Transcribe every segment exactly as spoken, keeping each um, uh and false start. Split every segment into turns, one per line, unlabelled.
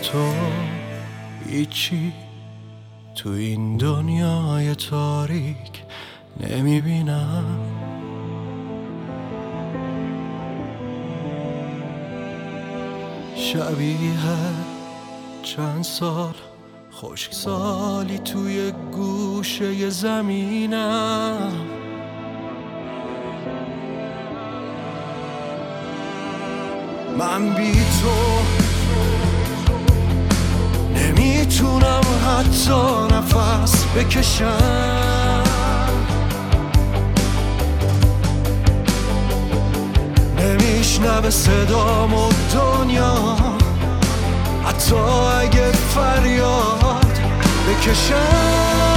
تو هیچی تو این دنیای تاریک نمیبینم. شبیه چند سال خشک سالی توی گوشه زمینم. من بی تو نمیتونم حتی نفس بکشم. نمیشنوه صدام و دنیا حتی اگه فریاد بکشم.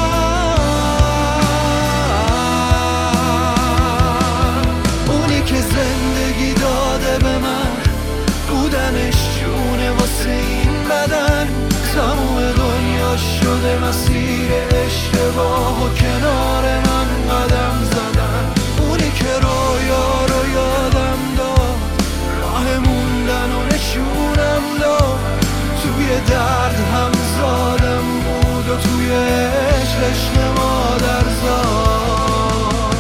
اونی که زندگی داده به من بودنش جونه واسه این بدن. تموم دنیا شده مسیر اشتباه و کنار من قدم زدن. اونی که رویا رو یادم داد راه موندن و نشونم داد. توی درد هم زادم بود و توی عشقش مادر زاد.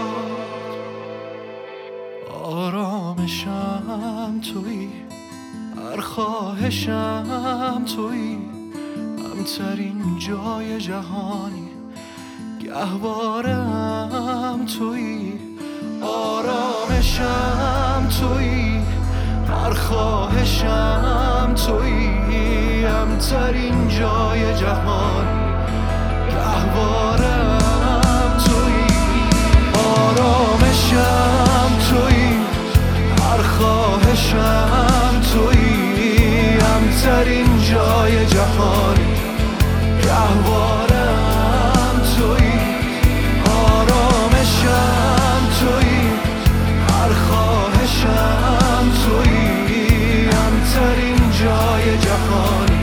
آرامشم تویی، هر خواهشم تویی، همترین جای جهانی گهوارم تویی. آرامشم تویی، هر خواهشم تویی، همترین جای جهانی گهوارم تویی. آرامشم تویی، هر خواهشم تویی، همترین جای جهانی گهوارم تویی. آرامشم تویی، هر خواهشم تویی، همترین جای جهانی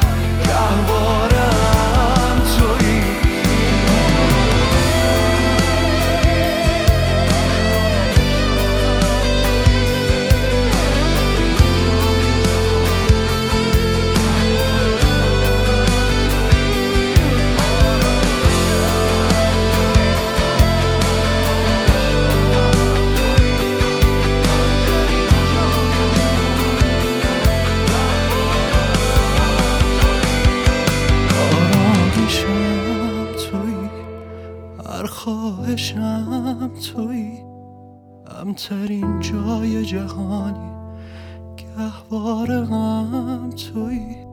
گهوارم تویی. هر خواهشم تویی، همترین جای جهانی گهوارم تویی.